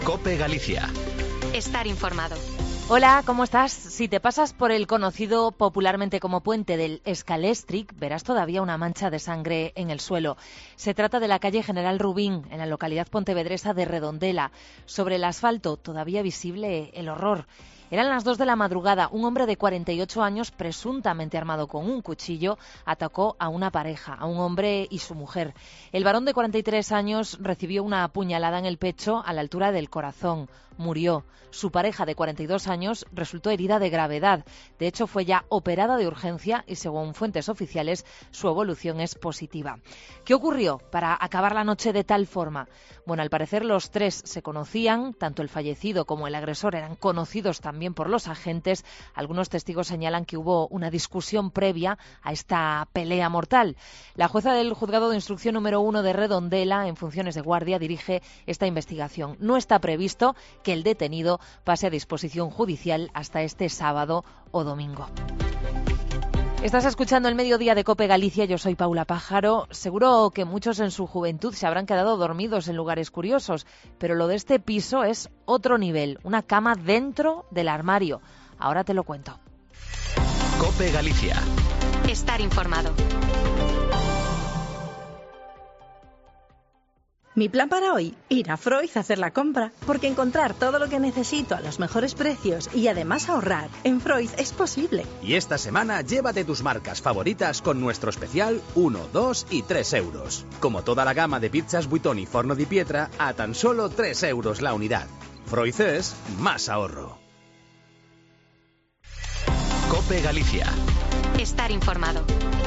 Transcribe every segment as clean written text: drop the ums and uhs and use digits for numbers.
COPE Galicia. Estar informado. Hola, ¿cómo estás? Si te pasas por el conocido popularmente como puente del Scalestric, verás todavía una mancha de sangre en el suelo. Se trata de la calle General Rubín, en la localidad pontevedresa de Redondela. Sobre el asfalto, todavía visible el horror. Eran las 2 de la madrugada. Un hombre de 48 años, presuntamente armado con un cuchillo, atacó a una pareja, a un hombre y su mujer. El varón de 43 años recibió una puñalada en el pecho a la altura del corazón. Murió. Su pareja de 42 años resultó herida de gravedad. De hecho, fue ya operada de urgencia y, según fuentes oficiales, su evolución es positiva. ¿Qué ocurrió para acabar la noche de tal forma? Bueno, al parecer los tres se conocían, tanto el fallecido como el agresor eran conocidos también por los agentes. Algunos testigos señalan que hubo una discusión previa a esta pelea mortal. La jueza del Juzgado de Instrucción número 1 de Redondela, en funciones de guardia, dirige esta investigación. No está previsto que el detenido pase a disposición judicial hasta este sábado o domingo. Estás escuchando el Mediodía de COPE Galicia, yo soy Paula Pájaro. Seguro que muchos en su juventud se habrán quedado dormidos en lugares curiosos, pero lo de este piso es otro nivel, una cama dentro del armario. Ahora te lo cuento. COPE Galicia. Estar informado. Mi plan para hoy, ir a Freud a hacer la compra, porque encontrar todo lo que necesito a los mejores precios y además ahorrar en Freud es posible. Y esta semana llévate tus marcas favoritas con nuestro especial 1, 2 y 3 euros. Como toda la gama de pizzas Buitoni Forno di Pietra a tan solo 3 euros la unidad. Freud es más ahorro. COPE Galicia. Estar informado.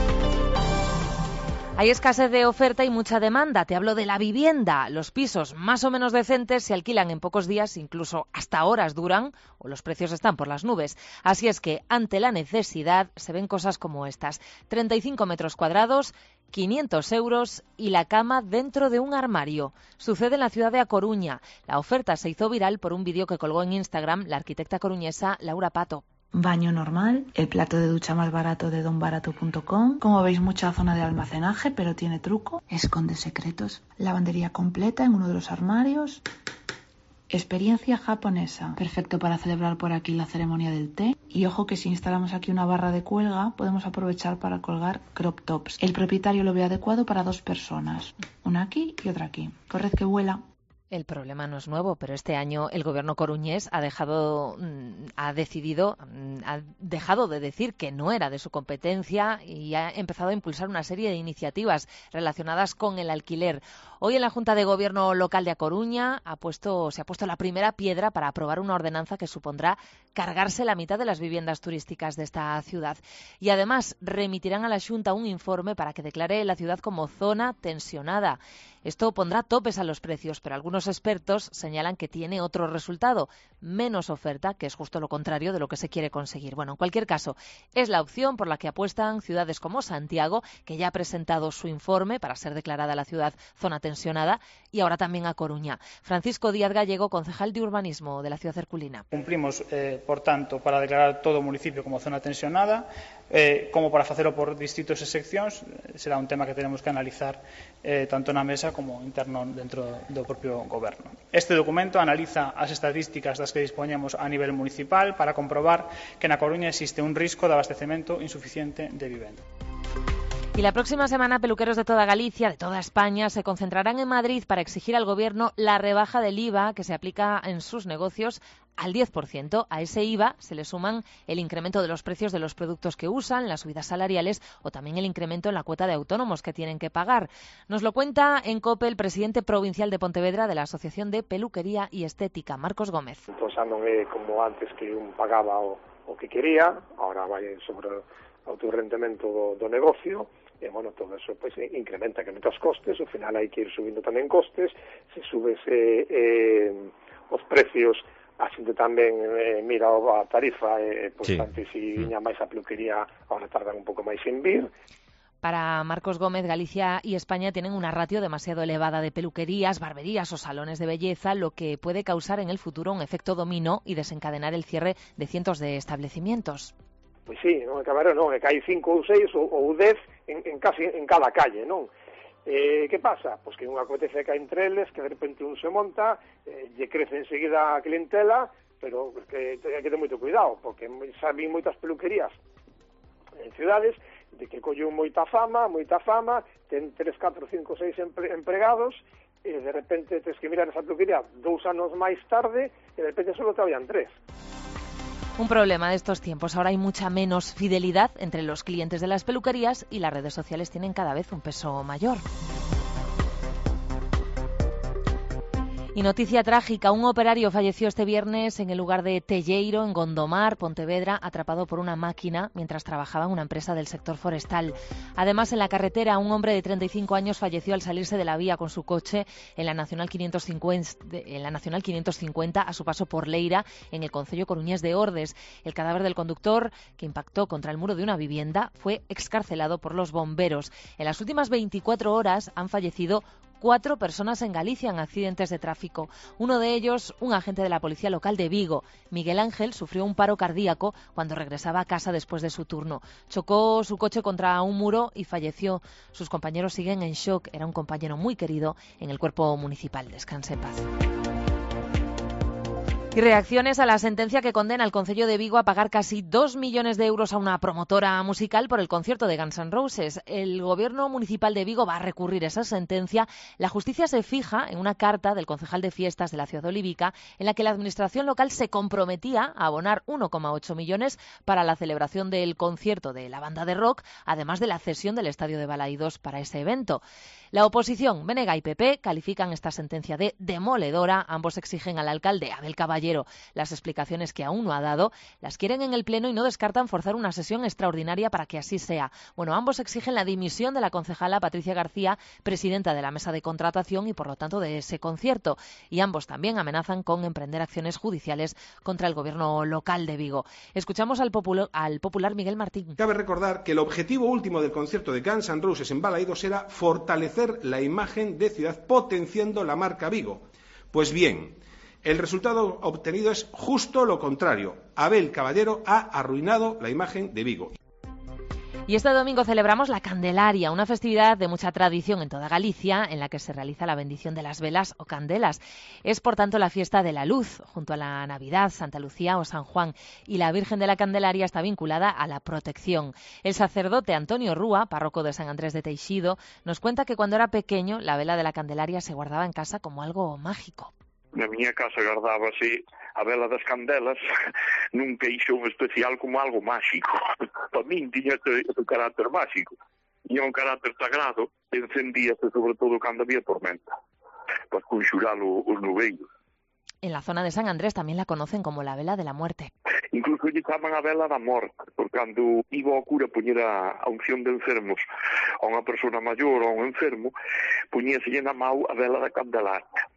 Hay escasez de oferta y mucha demanda. Te hablo de la vivienda. Los pisos más o menos decentes se alquilan en pocos días, incluso hasta horas duran, o los precios están por las nubes. Así es que, ante la necesidad, se ven cosas como estas. 35 metros cuadrados, 500 euros y la cama dentro de un armario. Sucede en la ciudad de A Coruña. La oferta se hizo viral por un vídeo que colgó en Instagram la arquitecta coruñesa Laura Pato. Baño normal, el plato de ducha más barato de donbarato.com. Como veis, mucha zona de almacenaje, pero tiene truco. Esconde secretos. Lavandería completa en uno de los armarios. Experiencia japonesa. Perfecto para celebrar por aquí la ceremonia del té. Y ojo que si instalamos aquí una barra de cuelga, podemos aprovechar para colgar crop tops. El propietario lo ve adecuado para 2 personas. Una aquí y otra aquí. Corred que vuela. El problema no es nuevo, pero este año el gobierno coruñés ha dejado de decir que no era de su competencia y ha empezado a impulsar una serie de iniciativas relacionadas con el alquiler. Hoy en la Junta de Gobierno local de A Coruña se ha puesto la primera piedra para aprobar una ordenanza que supondrá cargarse la mitad de las viviendas turísticas de esta ciudad. Y además remitirán a la Junta un informe para que declare la ciudad como zona tensionada. Esto pondrá topes a los precios, pero algunos expertos señalan que tiene otro resultado, menos oferta, que es justo lo contrario de lo que se quiere conseguir. Bueno, en cualquier caso, es la opción por la que apuestan ciudades como Santiago, que ya ha presentado su informe para ser declarada la ciudad zona tensionada, y ahora también A Coruña. Francisco Díaz Gallego, concejal de urbanismo de la ciudad herculina. Cumplimos, por tanto, para declarar todo o municipio como zona tensionada, como para facelo por distritos e seccións. Será un tema que tenemos que analizar tanto na mesa como interno dentro do propio goberno. Este documento analiza as estatísticas das que dispoñemos a nivel municipal para comprobar que na Coruña existe un risco de abastecemento insuficiente de vivenda. Y la próxima semana peluqueros de toda Galicia, de toda España, se concentrarán en Madrid para exigir al gobierno la rebaja del IVA que se aplica en sus negocios al 10%. A ese IVA se le suman el incremento de los precios de los productos que usan, las subidas salariales o también el incremento en la cuota de autónomos que tienen que pagar. Nos lo cuenta en COPE el presidente provincial de Pontevedra de la Asociación de Peluquería y Estética, Marcos Gómez. Entón xa non é como antes que un pagaba o que quería, ahora vai sobre o autorrentamento do negocio. E, bueno, todo eso pues, incrementa os costes, ao final hai que ir subindo tamén costes, se subese os precios, a xente tamén mira a tarifa, pues, sí. Antes si viña máis a peluquería, ahora tardan un pouco máis en vir. Para Marcos Gómez, Galicia y España tienen una ratio demasiado elevada de peluquerías, barberías o salones de belleza, lo que puede causar en el futuro un efecto dominó y desencadenar el cierre de cientos de establecimientos. Pois sí, non é que hai 5 ou 6 ou 10 en casi en cada calle, non? Que pasa? Pois que unha acontece que hai entre eles, que de repente un se monta, lle crece enseguida a clientela, pero que hai que ter moito cuidado, porque saben moitas peluquerías en cidades, de que collen moita fama, ten 3, 4, 5, 6 empregados, e de repente tens que mirar esa peluquería 2 anos máis tarde, e de repente solo traballan 3. Un problema de estos tiempos. Ahora hay mucha menos fidelidad entre los clientes de las peluquerías y las redes sociales tienen cada vez un peso mayor. Y noticia trágica, un operario falleció este viernes en el lugar de Telleiro, en Gondomar, Pontevedra, atrapado por una máquina mientras trabajaba en una empresa del sector forestal. Además, en la carretera, un hombre de 35 años falleció al salirse de la vía con su coche en la Nacional 550 a su paso por Leira, en el concello coruñés de Ordes. El cadáver del conductor, que impactó contra el muro de una vivienda, fue excarcelado por los bomberos. En las últimas 24 horas han fallecido 4 personas en Galicia en accidentes de tráfico. Uno de ellos, un agente de la policía local de Vigo. Miguel Ángel sufrió un paro cardíaco cuando regresaba a casa después de su turno. Chocó su coche contra un muro y falleció. Sus compañeros siguen en shock. Era un compañero muy querido en el cuerpo municipal. Descanse en paz. Y reacciones a la sentencia que condena al concello de Vigo a pagar casi 2 millones de euros a una promotora musical por el concierto de Guns N' Roses. El gobierno municipal de Vigo va a recurrir esa sentencia. La justicia se fija en una carta del concejal de fiestas de la ciudad olívica en la que la administración local se comprometía a abonar 1,8 millones para la celebración del concierto de la banda de rock, además de la cesión del estadio de Balaídos para ese evento. La oposición, BNG y PP, califican esta sentencia de demoledora. Ambos exigen al alcalde Abel Caballero las explicaciones que aún no ha dado. Las quieren en el Pleno y no descartan forzar una sesión extraordinaria para que así sea. Bueno, ambos exigen la dimisión de la concejala Patricia García, presidenta de la mesa de contratación y por lo tanto de ese concierto. Y ambos también amenazan con emprender acciones judiciales contra el gobierno local de Vigo. Escuchamos al popular Miguel Martín. Cabe recordar que el objetivo último del concierto de Guns N' Roses en Balaídos era fortalecer la imagen de ciudad potenciando la marca Vigo. Pues bien, el resultado obtenido es justo lo contrario. Abel Caballero ha arruinado la imagen de Vigo. Y este domingo celebramos la Candelaria, una festividad de mucha tradición en toda Galicia, en la que se realiza la bendición de las velas o candelas. Es, por tanto, la fiesta de la luz, junto a la Navidad, Santa Lucía o San Juan. Y la Virgen de la Candelaria está vinculada a la protección. El sacerdote Antonio Rúa, párroco de San Andrés de Teixido, nos cuenta que cuando era pequeño, la vela de la Candelaria se guardaba en casa como algo mágico. Na miña casa gardábase a vela das candelas nun queixo especial como algo máxico. Para min tiña ese carácter máxico. Tiña un carácter sagrado, encendíase sobre todo cando había tormenta, para conxurar os nubeiros. En la zona de San Andrés tamén la conocen como la vela de la muerte. Incluso lle chaman a vela da morte, porque cando iba ao cura poñer a unción de enfermos a unha persona maior ou a un enfermo, poñíase na mau a vela da Candelaria.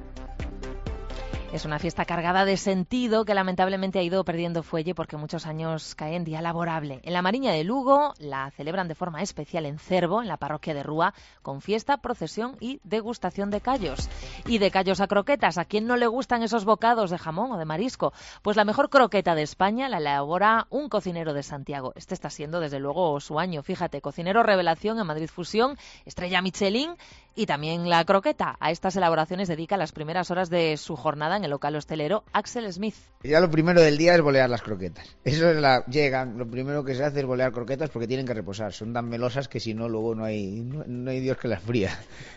Es una fiesta cargada de sentido que lamentablemente ha ido perdiendo fuelle porque muchos años cae en día laborable. En la Mariña de Lugo la celebran de forma especial en Cervo, en la parroquia de Rúa, con fiesta, procesión y degustación de callos. Y de callos a croquetas, ¿a quién no le gustan esos bocados de jamón o de marisco? Pues la mejor croqueta de España la elabora un cocinero de Santiago. Este está siendo desde luego su año, fíjate, cocinero revelación en Madrid Fusión, estrella Michelin y también la croqueta. A estas elaboraciones dedica las primeras horas de su jornada en el local hostelero Axel Smith. Ya lo primero del día es bolear las croquetas. Eso es llegan, lo primero que se hace es bolear croquetas porque tienen que reposar. Son tan melosas que si no, luego no hay Dios que las fría.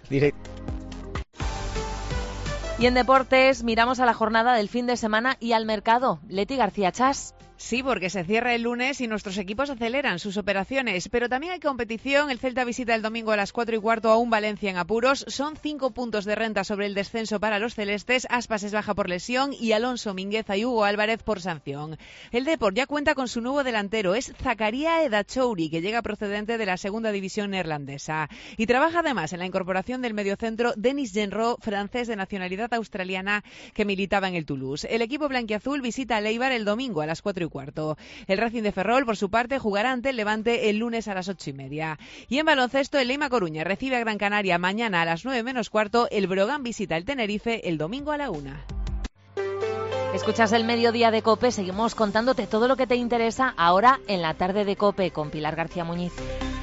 Y en deportes miramos a la jornada del fin de semana y al mercado. Leti García Chas. Sí, porque se cierra el lunes y nuestros equipos aceleran sus operaciones. Pero también hay competición. El Celta visita el domingo a las 4:15 a un Valencia en apuros. Son 5 puntos de renta sobre el descenso para los celestes. Aspas es baja por lesión y Alonso, Mingueza y Hugo Álvarez por sanción. El Depor ya cuenta con su nuevo delantero. Es Zakaria Edachouri, que llega procedente de la segunda división neerlandesa. Y trabaja además en la incorporación del mediocentro Denis Genro, francés de nacionalidad australiana, que militaba en el Toulouse. El equipo blanquiazul visita al Eibar el domingo a las 4:15. El Racing de Ferrol, por su parte, jugará ante el Levante el lunes a las 8:30. Y en baloncesto, el Leima Coruña recibe a Gran Canaria mañana a las 9:15. El Brogan visita el Tenerife el domingo a la 1. Escuchas el Mediodía de COPE. Seguimos contándote todo lo que te interesa ahora en la tarde de COPE con Pilar García Muñiz.